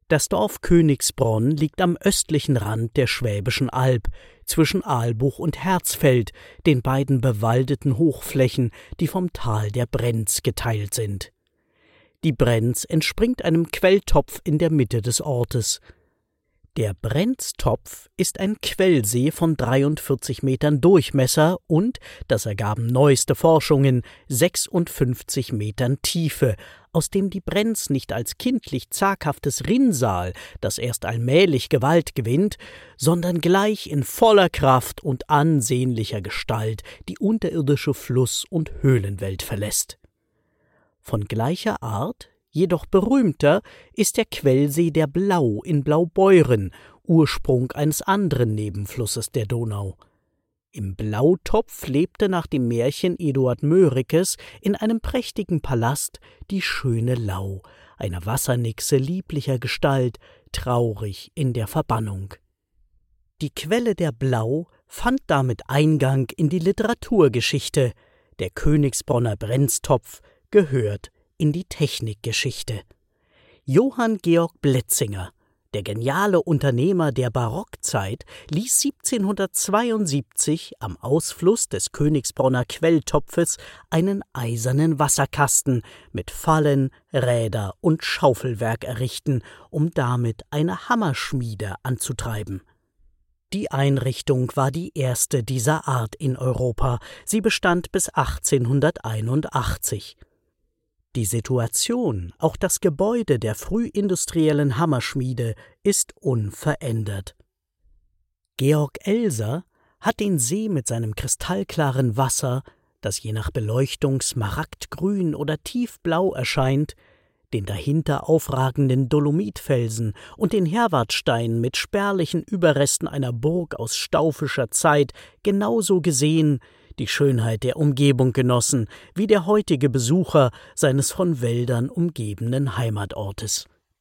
Das Dorf Königsbronn liegt am östlichen Rand der Schwäbischen Alb, zwischen Ahlbuch und Herzfeld, den beiden bewaldeten Hochflächen, die vom Tal der Brenz geteilt sind. Die Brenz entspringt einem Quelltopf in der Mitte des Ortes. Der Brenztopf ist ein Quellsee von 43 Metern Durchmesser und, das ergaben neueste Forschungen, 56 Metern Tiefe, aus dem die Brenz nicht als kindlich zaghaftes Rinnsal, das erst allmählich Gewalt gewinnt, sondern gleich in voller Kraft und ansehnlicher Gestalt die unterirdische Fluss- und Höhlenwelt verlässt. Von gleicher Art, jedoch berühmter, ist der Quellsee der Blau in Blaubeuren, Ursprung eines anderen Nebenflusses der Donau. Im Blautopf lebte nach dem Märchen Eduard Mörikes in einem prächtigen Palast die schöne Lau, eine Wassernixe lieblicher Gestalt, traurig in der Verbannung. Die Quelle der Blau fand damit Eingang in die Literaturgeschichte, der Königsbronner Brenztopf gehört in die Technikgeschichte. Johann Georg Blätzinger, der geniale Unternehmer der Barockzeit, ließ 1772 am Ausfluss des Königsbronner Quelltopfes einen eisernen Wasserkasten mit Fallen, Räder und Schaufelwerk errichten, um damit eine Hammerschmiede anzutreiben. Die Einrichtung war die erste dieser Art in Europa. Sie bestand bis 1881. Die Situation, auch das Gebäude der frühindustriellen Hammerschmiede, ist unverändert. Georg Elser hat den See mit seinem kristallklaren Wasser, das je nach Beleuchtung smaragdgrün oder tiefblau erscheint, den dahinter aufragenden Dolomitfelsen und den Herwartstein mit spärlichen Überresten einer Burg aus staufischer Zeit genauso gesehen, die Schönheit der Umgebung genossen, wie der heutige Besucher seines von Wäldern umgebenen Heimatortes.